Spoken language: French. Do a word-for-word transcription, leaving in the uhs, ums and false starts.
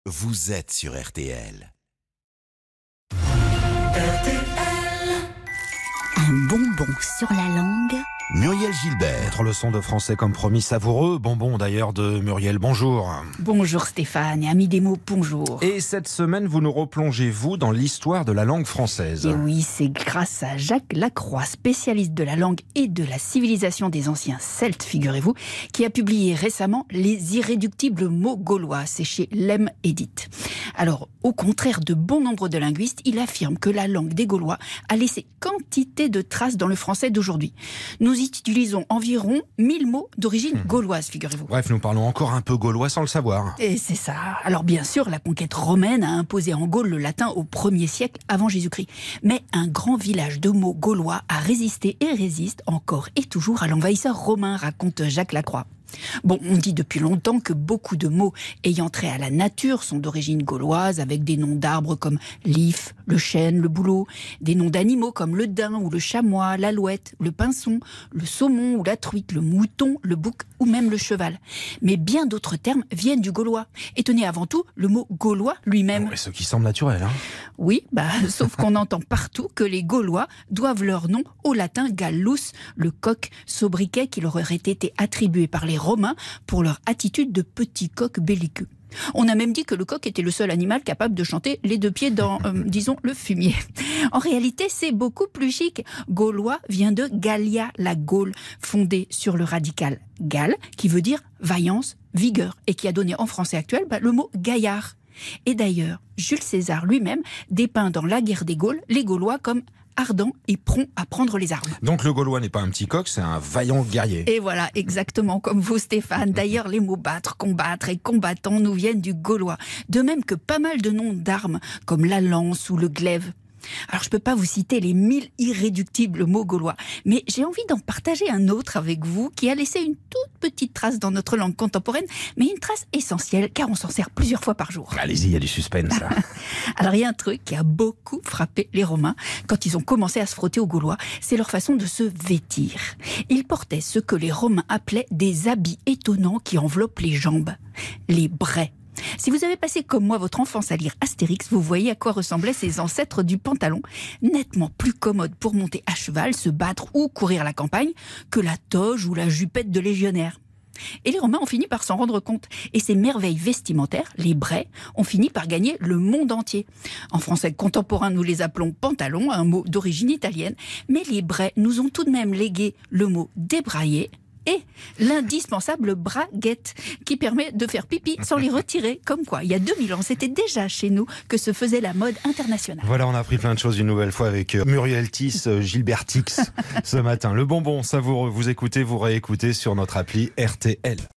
vous êtes sur R T L. R T L. Un bonbon sur la langue. Muriel Gilbert. Notre leçon de français comme promis, savoureux. Bonbon d'ailleurs de Muriel, bonjour. Bonjour Stéphane, et amis des mots, bonjour. Et cette semaine, vous nous replongez, vous, dans l'histoire de la langue française. Et oui, c'est grâce à Jacques Lacroix, spécialiste de la langue et de la civilisation des anciens Celtes, figurez-vous, qui a publié récemment Les irréductibles mots gaulois, c'est chez Lemme Édite. Alors, au contraire de bon nombre de linguistes, il affirme que la langue des Gaulois a laissé quantité de traces dans le français d'aujourd'hui. Nous utilisons environ mille mots d'origine gauloise, figurez-vous. Bref, nous parlons encore un peu gaulois sans le savoir. Et c'est ça. Alors bien sûr, la conquête romaine a imposé en Gaule le latin au premier siècle avant Jésus-Christ. Mais un grand village de mots gaulois a résisté et résiste encore et toujours à l'envahisseur romain, raconte Jacques Lacroix. Bon, on dit depuis longtemps que beaucoup de mots ayant trait à la nature sont d'origine gauloise, avec des noms d'arbres comme l'if, le chêne, le bouleau, des noms d'animaux comme le daim ou le chamois, l'alouette, le pinson, le saumon ou la truite, le mouton, le bouc ou même le cheval. Mais bien d'autres termes viennent du gaulois. Et tenez avant tout le mot gaulois lui-même. Ouais, ce qui semble naturel, hein. Oui, bah, sauf qu'on entend partout que les Gaulois doivent leur nom au latin gallus, le coq sobriquet qui leur aurait été attribué par les Romains pour leur attitude de petit coq belliqueux. On a même dit que le coq était le seul animal capable de chanter les deux pieds dans, euh, disons, le fumier. En réalité, c'est beaucoup plus chic. Gaulois vient de Gallia, la Gaule, fondée sur le radical gal, qui veut dire vaillance, vigueur, et qui a donné en français actuel bah, le mot gaillard. Et d'ailleurs, Jules César lui-même dépeint dans La guerre des Gaules les Gaulois comme ardents et prompts à prendre les armes. Donc le gaulois n'est pas un petit coq, c'est un vaillant guerrier. Et voilà, exactement comme vous Stéphane. D'ailleurs, les mots battre, combattre et combattant nous viennent du gaulois. De même que pas mal de noms d'armes, comme la lance ou le glaive. Alors je ne peux pas vous citer les mille irréductibles mots gaulois, mais j'ai envie d'en partager un autre avec vous qui a laissé une toute petite trace dans notre langue contemporaine, mais une trace essentielle car on s'en sert plusieurs fois par jour. Allez-y, il y a du suspense là. Alors il y a un truc qui a beaucoup frappé les Romains quand ils ont commencé à se frotter aux Gaulois, c'est leur façon de se vêtir. Ils portaient ce que les Romains appelaient des habits étonnants qui enveloppent les jambes, les braies. Si vous avez passé comme moi votre enfance à lire Astérix, vous voyez à quoi ressemblaient ces ancêtres du pantalon, nettement plus commode pour monter à cheval, se battre ou courir la campagne que la toge ou la jupette de légionnaire. Et les Romains ont fini par s'en rendre compte. Et ces merveilles vestimentaires, les braies, ont fini par gagner le monde entier. En français contemporain, nous les appelons pantalons, un mot d'origine italienne, mais les braies nous ont tout de même légué le mot débraillé, et l'indispensable braguette qui permet de faire pipi sans les retirer. Comme quoi, il y a deux mille ans, c'était déjà chez nous que se faisait la mode internationale. Voilà, on a appris plein de choses une nouvelle fois avec Muriel Tiss, Gilbertix ce matin. Le bonbon savoureux, vous écoutez, vous réécoutez sur notre appli R T L.